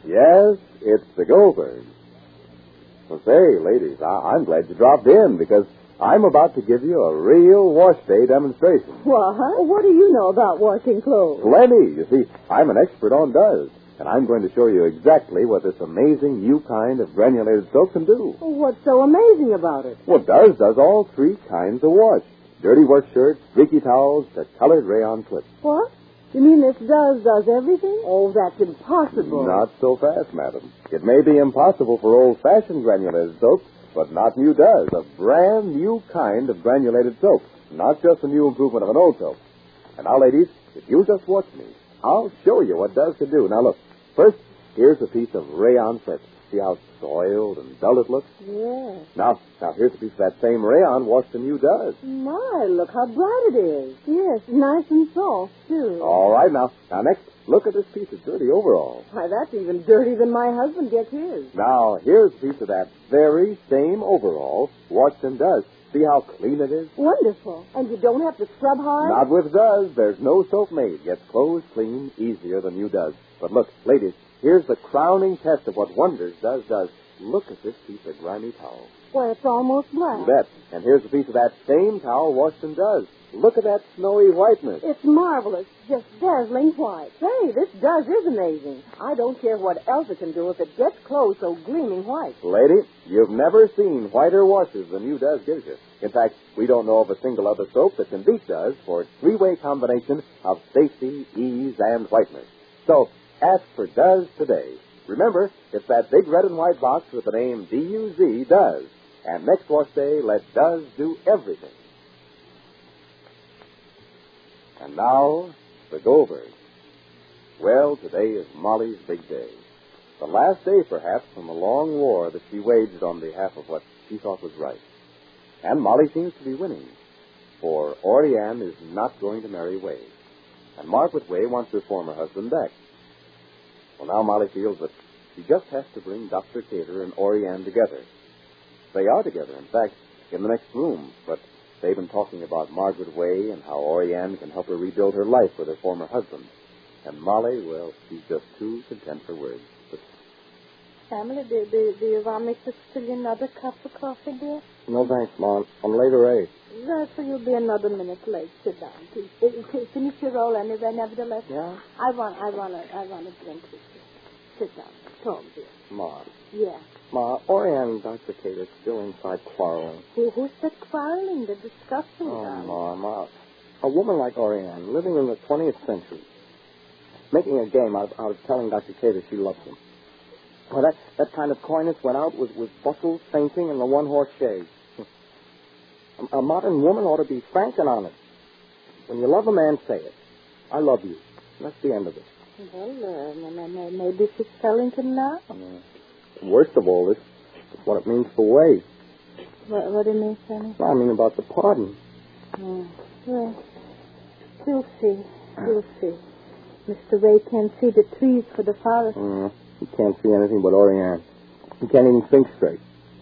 Yes, it's the Goldbergs. Well, say, ladies, I'm glad you dropped in because I'm about to give you a real wash day demonstration. What do you know about washing clothes? Plenty. You see, I'm an expert on Duz, and I'm going to show you exactly what this amazing new kind of granulated soap can do. What's so amazing about it? Well, Duz does all three kinds of wash. Dirty work shirts, streaky towels, to colored rayon clips. What? You mean this does everything? Oh, that's impossible. Not so fast, madam. It may be impossible for old-fashioned granulated soap, but not new Duz, a brand new kind of granulated soap, not just a new improvement of an old soap. And now, ladies, if you'll just watch me, I'll show you what Duz can do. Now, look, first, here's a piece of rayon clip. See how soiled and dull it looks? Yes. Now, here's a piece of that same rayon washed in new Duz. My, look how bright it is. Yes, nice and soft, too. All right, now next, look at this piece of dirty overall. Why, that's even dirtier than my husband gets his. Now, here's a piece of that very same overall washed in Duz. See how clean it is? Wonderful. And you don't have to scrub hard? Not with Duz. There's no soap made. Gets clothes clean easier than new Duz. But look, ladies, here's the crowning test of what wonders Duz does. Look at this piece of grimy towel. Why, it's almost black. You bet. And here's a piece of that same towel washed in Duz. Look at that snowy whiteness. It's marvelous. Just dazzling white. Say, this Duz is amazing. I don't care what else it can do if it gets clothes so gleaming white. Lady, you've never seen whiter washes than new Duz gives you. In fact, we don't know of a single other soap that can beat Duz for its three-way combination of safety, ease, and whiteness. So, ask for Duz today. Remember, it's that big red and white box with the name D-U-Z, Duz. And next wash day, let Duz do everything. And now, the Goldbergs. Well, today is Molly's big day. The last day, perhaps, from a long war that she waged on behalf of what she thought was right. And Molly seems to be winning, for Orianne is not going to marry Way. And Margaret Way wants her former husband back. Well, now Molly feels that she just has to bring Dr. Cater and Orianne together. They are together, in fact, in the next room, but they've been talking about Margaret Way and how Orianne can help her rebuild her life with her former husband. And Molly, well, she's just too content for words. But... Family, do you want me to spill you another cup of coffee, dear? No, thanks, Mom. I'm late already. So you'll be another minute late. Sit down, please. Finish your roll anyway, nevertheless. Yeah? I want a drink with you. Sit down. Talk, dear. Ma. Yeah. Ma, Orianne and Dr. Cater are still inside quarreling. Who's that quarreling? They're discussing Ma. A woman like Orianne, living in the 20th century, making a game out of telling Dr. Cater she loves him. Well, that kind of coyness went out with bustles, fainting, and the one-horse chaise. A modern woman ought to be frank and honest. When you love a man, say it. I love you. That's the end of it. Well, maybe she's telling him now. Worst of all, this is what it means for Way. What do you mean, Sonny? I mean about the pardon. Well, you'll see. You'll see. Mr. Way can't see the trees for the forest. He can't see anything but Orianne. He can't even think straight.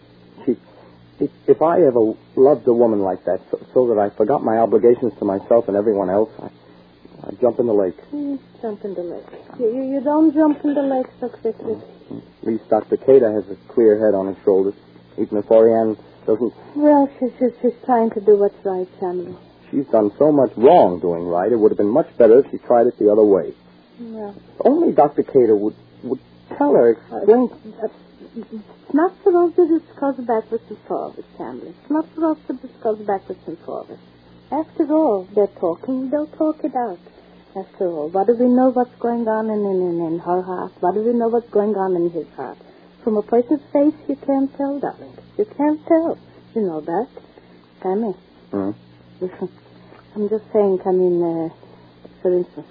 If I ever loved a woman like that, so that I forgot my obligations to myself and everyone else, I'd jump in the lake. Jump in the lake. You don't jump in the lake so quickly. At least Dr. Cater has a clear head on his shoulders, even if Orianne doesn't... Well, she's trying to do what's right, Samuel. She's done so much wrong doing right, it would have been much better if she tried it the other way. Yeah. Only Dr. Cater would tell her, explain... It's not supposed to discuss backwards and forwards, Samuel. It's not supposed to discuss backwards and forwards. After all, they'll talk it out. After all, what do we know what's going on in her heart? What do we know what's going on in his heart? From a person's face, you can't tell, darling. You can't tell. You know that. Sammy. Listen, I'm just saying, for instance,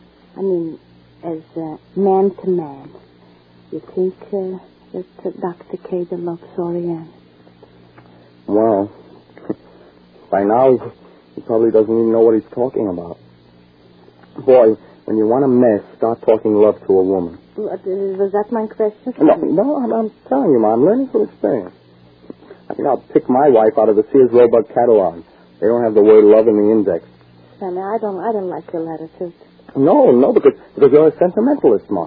as man to man, you think that Dr. Cater loves Orianne? Well, by now, he probably doesn't even know what he's talking about. Boy, when you want a mess, start talking love to a woman. Was that my question? No, I'm telling you, Ma, I'm learning from experience. I think I'll pick my wife out of the Sears Roebuck catalog. They don't have the word love in the index. Sammy, I don't like your attitude. No, because you're a sentimentalist, Ma.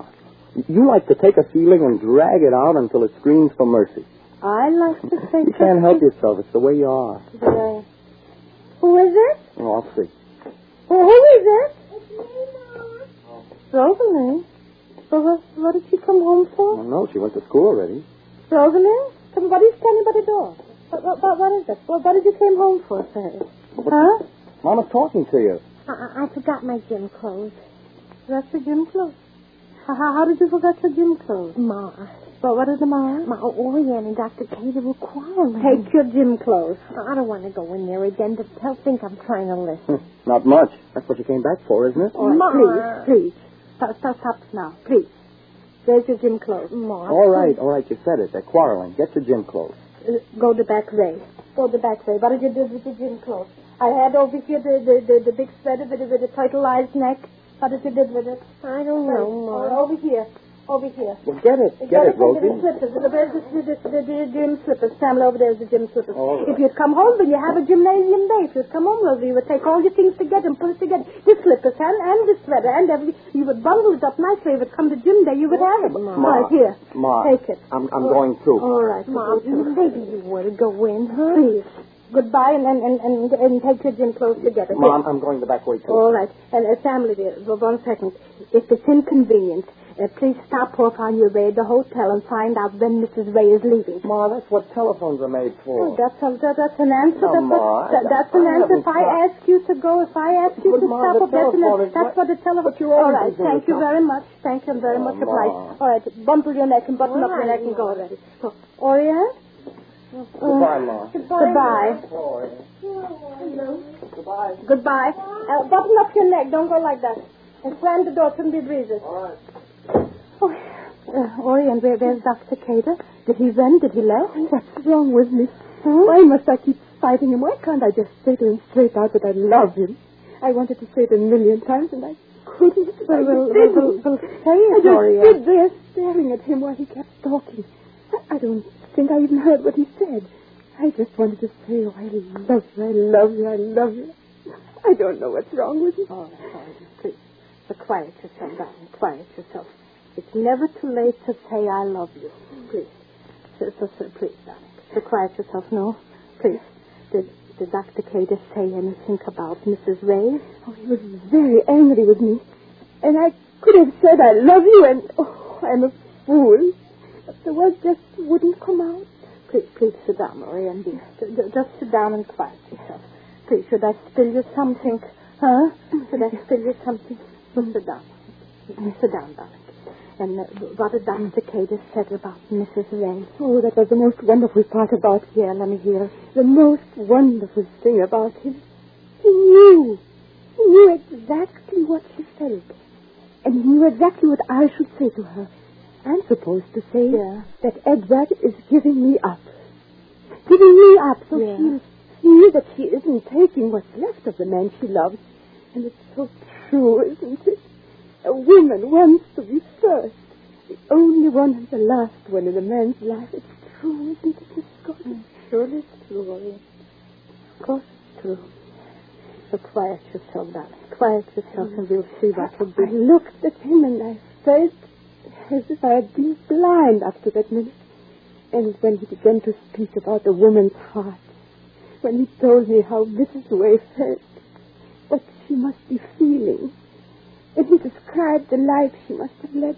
You like to take a feeling and drag it out until it screams for mercy. I like to take You can't help yourself. It's the way you are. Who is it? Oh, I'll see. Who is it? It's me, Mom. Rosalie? Well, what did she come home for? Oh, no, she went to school already. Rosalie? What are you standing by the door? What is it? What did you come home for, say? Huh? Mama's talking to you. I forgot my gym clothes. That's the gym clothes? How did you forget your gym clothes? Ma. Well, what is the matter? Ma, Orion and Dr. Cater were quarreling. Take your gym clothes. I don't want to go in there again. They'll think I'm trying to listen. Not much. That's what you came back for, isn't it? All right, Ma. please. Stop now, please. There's your gym clothes. Ma. All right, you said it. They're quarreling. Get your gym clothes. Go to back way. What did you do with the gym clothes? I had over here the big sweater with the turtle-eyed neck. What did you do with it? I don't know, Ma. Over here. Over here. Well, get it. Get it, Rosie. The slippers. The gym slippers. Stand over there is the gym slippers. All right. If you'd come home, then you have a gymnasium day. If you'd come home, Rosie, you would take all your things together and put it together. The slippers and the sweater and everything. You would bundle it up nicely. If it come to gym day, you would have it. Ma. Right, here. Ma. Take it. I'm going too. All right. Ma, maybe you would go in, huh? Please. Goodbye and take your gym clothes together. Mom, I'm going the back way too. All right. And family, dear, 1 second. If it's inconvenient, please stop off on your way at the hotel and find out when Mrs. Ray is leaving. Ma, that's what telephones are made for. Oh, that's an answer. No, Ma, That's an answer. If I ask you to go, if I ask you But, to Ma, stop the off, that's what the telephone... But you're All always right. doing Thank you something. very much. Thank you very much, Ma. obliged. All right. Bundle your neck and button up your neck and go already. So, Orion? Goodbye, Ma. Goodbye. Goodbye. Goodbye. Button up your neck. Don't go like that. And slam the door. Shouldn't be breezes. All right. Orion, where's Dr. Cater? Did he run? Did he left? What's wrong with me? Why must I keep fighting him? Why can't I just say to him straight out that I love him? I wanted to say it 1,000,000 times, and I couldn't. Well, say I it, just Orion. stood there staring at him while he kept talking. I don't think I even heard what he said. I just wanted to say, oh, I love you, I love you, I love you. I don't know what's wrong with me. All right, please. So quiet yourself, darling. Quiet yourself. It's never too late to say I love you. Please. So please, darling. So quiet yourself. No, please. Did Dr. Cater say anything about Mrs. Ray? Oh, he was very angry with me. And I could have said I love you, and oh, I'm a fool. But the words just wouldn't come out. Please sit down, Orion, dear. Just sit down and quiet yourself. Please, should I spill you something? Huh? Should I spill you something? So sit down. Sit down, darling. And what did Dr. Cater said about Mrs. Ray? Oh, that was the most wonderful part about him. Yeah, let me hear. The most wonderful thing about him. He knew. He knew exactly what she felt. And he knew exactly what I should say to her. I'm supposed to say that Edward is giving me up. Giving me up so she'll see that she isn't taking what's left of the man she loves. And it's so true, isn't it? A woman wants to be first. The only one and the last one in a man's life. It's true, isn't it, Miss Scott? Surely it's true, Orion. Of course it's true. So quiet yourself, darling. Quiet yourself and we'll see what will be. I looked at him and I felt as if I had been blind up to that minute. And when he began to speak about a woman's heart, when he told me how Mrs. Ray felt, what she must be feeling, and he described the life she must have led,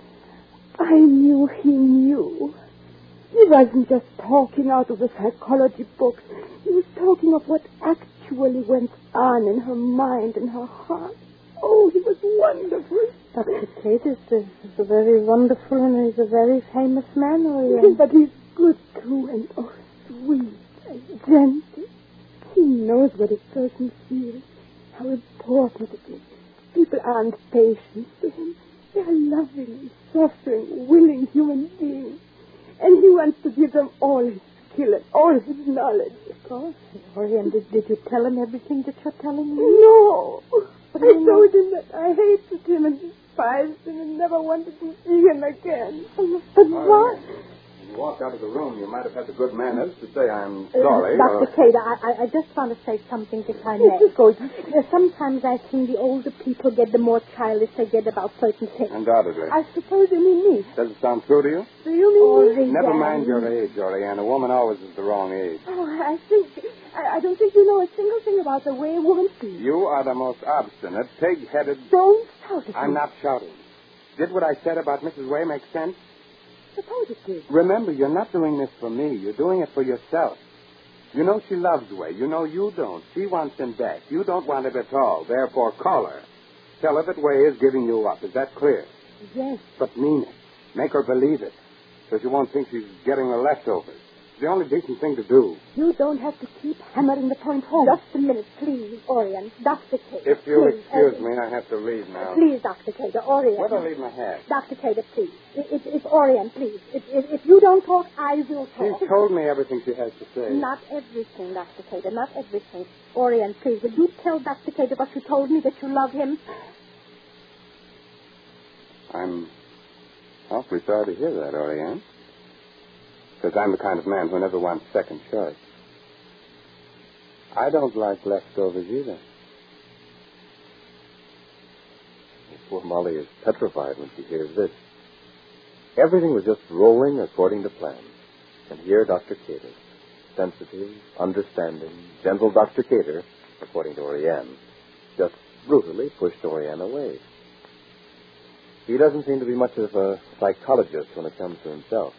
I knew he knew. He wasn't just talking out of the psychology books. He was talking of what actually went on in her mind and her heart. Oh, he was wonderful. Dr. Cater is a very wonderful and he's a very famous man, Orion. But he's good, too, and oh, sweet and gentle. He knows what a person feels, how important it is. People aren't patient to him. They are loving, suffering, willing human beings. And he wants to give them all his skill and all his knowledge. Of course. Orion, did you tell him everything that you're telling me? No. I told him that I hated him and despised him and never wanted to see him again. But what? walked out of the room, you might have had the good manners to say I'm sorry. Dr. Cater, I just want to say something if I may. Good. Sometimes I think the older people get, the more childish they get about certain things. Undoubtedly. I suppose you mean me. Does it sound true to you? Do you mean me? Never mind your age, Oriane. A woman always is the wrong age. Oh, I don't think you know a single thing about the way a woman feels. You are the most obstinate, pig-headed... Don't shout at me. I'm not shouting. Did what I said about Mrs. Way make sense? Suppose it did. Remember, you're not doing this for me. You're doing it for yourself. You know she loves Way. You know you don't. She wants him back. You don't want it at all. Therefore, call her. Tell her that Way is giving you up. Is that clear? Yes. But mean it. Make her believe it. So she won't think she's getting the leftovers. It's the only decent thing to do. You don't have to keep hammering the point home. Just a minute, please, Orion. Dr. Cater. If you'll please, excuse me, I have to leave now. Please, Dr. Cater, Orion. Where'd I leave my hat? Dr. Cater, please. It's Orion, please. If you don't talk, I will talk. She's told me everything she has to say. Not everything, Dr. Cater, not everything. Orion, please, will you tell Dr. Cater what you told me, that you love him? I'm awfully sorry to hear that, Oriane. Because I'm the kind of man who never wants second choice. I don't like leftovers either. Poor Molly is petrified when she hears this. Everything was just rolling according to plan. And here Dr. Cater, sensitive, understanding, gentle Dr. Cater, according to Oriane, just brutally pushed Oriane away. He doesn't seem to be much of a psychologist when it comes to himself.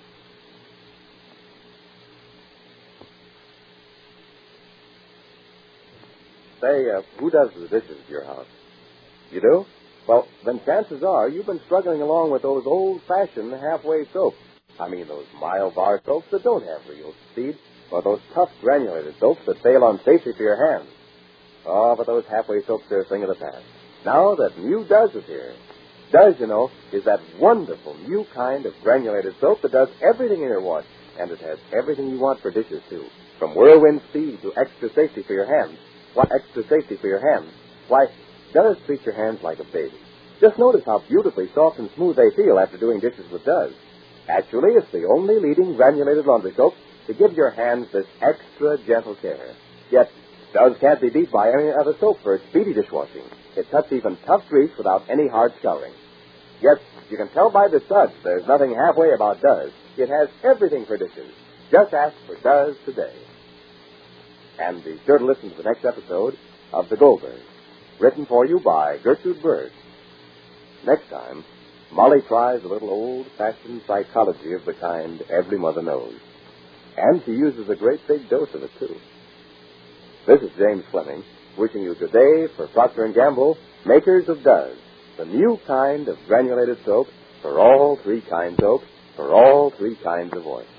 Say, who does the dishes at your house? You do? Well, then chances are you've been struggling along with those old-fashioned halfway soaps. I mean those mild bar soaps that don't have real speed, or those tough granulated soaps that fail on safety for your hands. Oh, but those halfway soaps are a thing of the past. Now that new Does is here. Does, you know, is that wonderful new kind of granulated soap that does everything in your wash, and it has everything you want for dishes, too. From whirlwind speed to extra safety for your hands. What extra safety for your hands? Why, Does treat your hands like a baby. Just notice how beautifully soft and smooth they feel after doing dishes with Does. Actually, it's the only leading granulated laundry soap to give your hands this extra gentle care. Yet, Does can't be beat by any other soap for its speedy dishwashing. It cuts even tough grease without any hard scouring. Yes, you can tell by the suds there's nothing halfway about Does. It has everything for dishes. Just ask for Does today. And be sure to listen to the next episode of The Goldberg, written for you by Gertrude Berg. Next time, Molly tries a little old-fashioned psychology of the kind every mother knows. And she uses a great big dose of it, too. This is James Fleming, wishing you good day for Procter & Gamble, makers of Does, the new kind of granulated soap for all three kinds of soap, for all three kinds of oil.